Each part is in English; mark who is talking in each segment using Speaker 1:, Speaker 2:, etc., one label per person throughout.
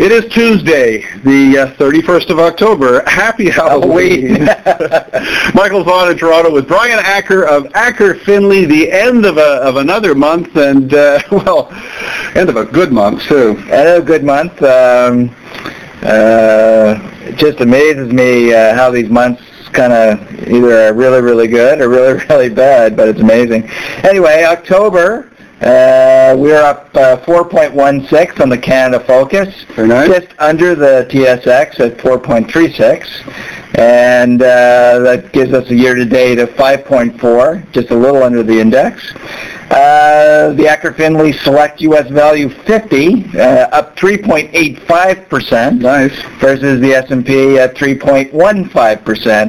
Speaker 1: It is Tuesday, the 31st of October. Happy Halloween. Michael Vaughn in Toronto with Brian Acker of Acker Finley, the end of another month, and, end of a good month, too.
Speaker 2: End of a good month. It just amazes me how these months kind of either are really, really good or really, really bad, but it's amazing. Anyway, October, we're up 4.16 on the Canada Focus,
Speaker 1: Very nice.
Speaker 2: Just under the TSX at 4.36, and that gives us a year-to-date of 5.4, just a little under the index. The Acker Finley Select U.S. Value 50, up 3.85%.
Speaker 1: Nice.
Speaker 2: Versus the S&P at 3.15%.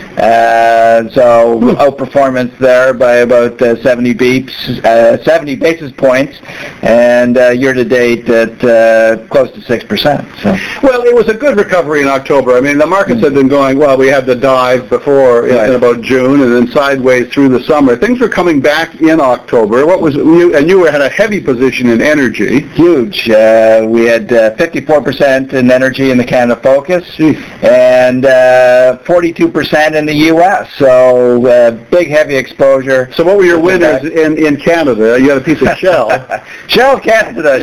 Speaker 2: So outperformance there by about 70 basis points, and year-to-date at close to 6%. So.
Speaker 1: Well, it was a good recovery in October. I mean, the markets had been going, well, we had the dive before in about June and then sideways through the summer. Things were coming back in October. What was you had a heavy position in energy.
Speaker 2: Huge. We had 54% in energy in the Canada Focus, and 42% in the U.S. So big, heavy exposure.
Speaker 1: So what were your winners in Canada? You had a piece of Shell.
Speaker 2: Shell Canada,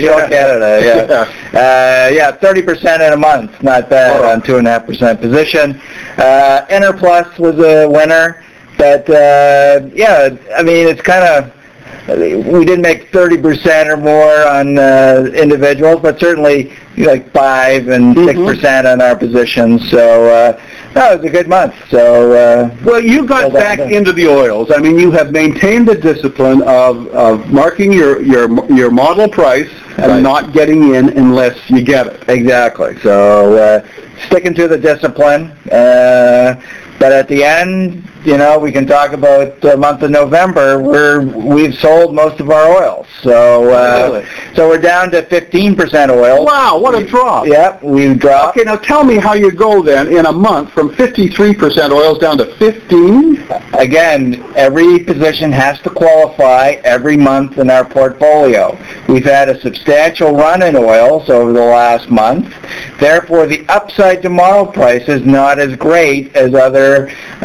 Speaker 2: yeah. 30% in a month. Not bad on 2.5% position. Enerplus was a winner, but I mean, it's kind of, we didn't make 30% or more on individuals, but certainly like 5 and 6% on our positions. So no, it was a good month. So
Speaker 1: well, you got back into the oils. I mean, you have maintained the discipline of marking your model price and not getting in unless you get it.
Speaker 2: Exactly. So sticking to the discipline. But at the end, you know, we can talk about the month of November where we've sold most of our oils. So so we're down to 15% oil.
Speaker 1: Wow, what a drop.
Speaker 2: Yep, we've dropped.
Speaker 1: Okay, now tell me how you go then in a month from 53% oils down to 15?
Speaker 2: Again, every position has to qualify every month in our portfolio. We've had a substantial run in oils over the last month. Therefore, the upside tomorrow price is not as great as other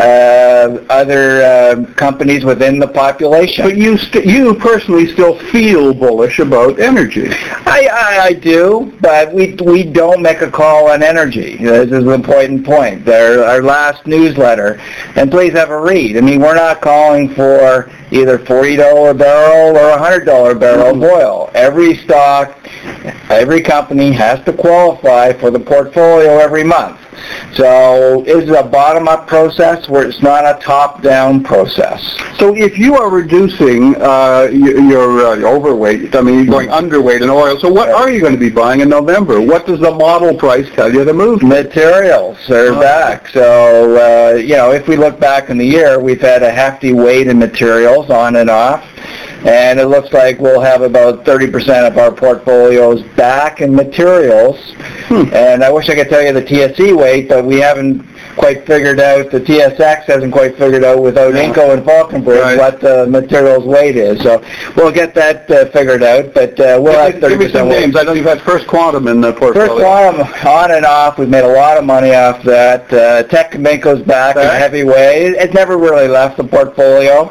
Speaker 2: companies within the population.
Speaker 1: But you personally still feel bullish about energy.
Speaker 2: I do, but we don't make a call on energy. This is an important point. Our last newsletter, and please have a read. I mean, we're not calling for either $40 barrel or $100 barrel of oil. Every stock, every company has to qualify for the portfolio every month. So it's a bottom-up process where it's not a top-down process.
Speaker 1: So if you are reducing your overweight, I mean, you're going underweight in oil, so what are you going to be buying in November? What does the model price tell you to move?
Speaker 2: Materials are back. So, if we look back in the year, we've had a hefty weight in materials on and off. And it looks like we'll have about 30% of our portfolios back in materials. And I wish I could tell you the TSE weight, but we haven't quite figured out, the TSX hasn't quite figured out without Inco and Falconbridge what the materials weight is. So we'll get that figured out, but we'll have 30%
Speaker 1: Give me some names. I know you've had First Quantum in the portfolio.
Speaker 2: First Quantum, on and off. We've made a lot of money off that. Tech Cominco's back in a heavy way. It's never really left the portfolio.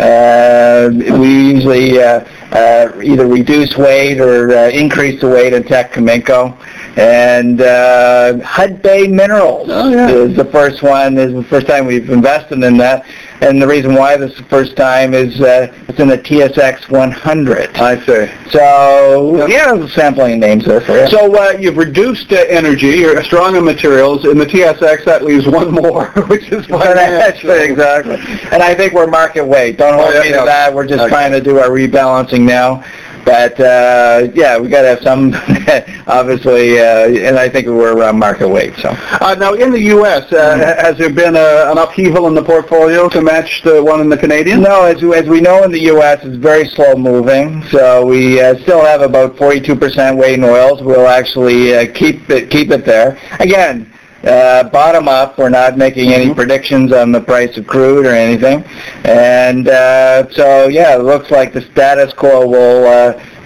Speaker 2: We usually either reduce weight or increase the weight in Tech Cominco. And Hudbay Minerals is the first one. Is the first time we've invested in that. And the reason why this is the first time is it's in the TSX 100.
Speaker 1: I see.
Speaker 2: So, sampling names there for you.
Speaker 1: So you've reduced energy, you're strong in materials. In the TSX, that leaves one more, which is financial.
Speaker 2: Exactly. And I think we're market weight. Don't hold me to that. We're just trying to do our rebalancing now. But, we got to have some, obviously, and I think we're around market weight. So
Speaker 1: now, in the U.S., has there been an upheaval in the portfolio to match the one in the Canadian?
Speaker 2: No, as we know in the U.S., it's very slow moving. So we still have about 42% weight in oils. We'll actually keep it there. Again, bottom up, we're not making any predictions on the price of crude or anything. And it looks like the status quo will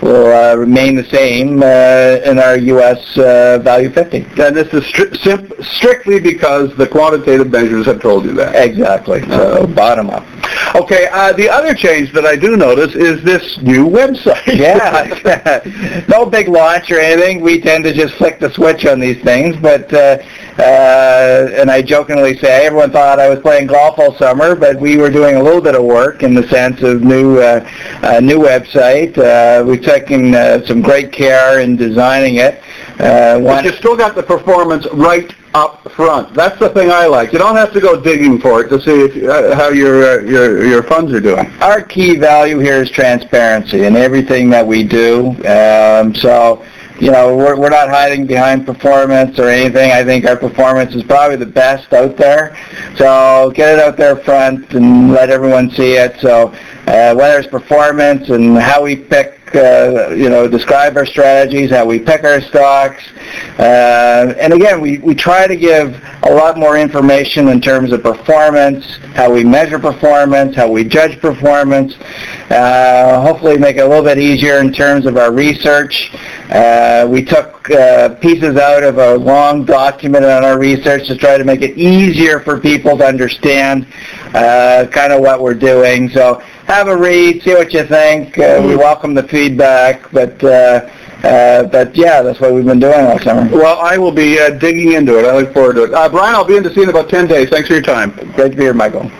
Speaker 2: will remain the same in our U.S. Value 50.
Speaker 1: And this is strictly because the quantitative measures have told you that.
Speaker 2: Exactly. So bottom up.
Speaker 1: Okay. The other change that I do notice is this new website.
Speaker 2: Yeah. No big launch or anything. We tend to just flick the switch on these things, but and I jokingly say everyone thought I was playing golf all summer, but we were doing a little bit of work in the sense of new website. We've taken some great care in designing it.
Speaker 1: But you still got the performance right up front. That's the thing I like. You don't have to go digging for it to see if, how your funds are doing.
Speaker 2: Our key value here is transparency in everything that we do. So, you know, we're not hiding behind performance or anything. I think our performance is probably the best out there. So get it out there front and let everyone see it. So whether it's performance and how we pick, describe our strategies, how we pick our stocks. And again, we try to give a lot more information in terms of performance, how we measure performance, how we judge performance. Hopefully make it a little bit easier in terms of our research. We took pieces out of a long document on our research to try to make it easier for people to understand kind of what we're doing. So have a read, see what you think. We welcome the feedback, but yeah, that's what we've been doing all summer.
Speaker 1: Well, I will be digging into it. I look forward to it. Brian, I'll be in to see you in about 10 days. Thanks for your time.
Speaker 2: Great to be here, Michael.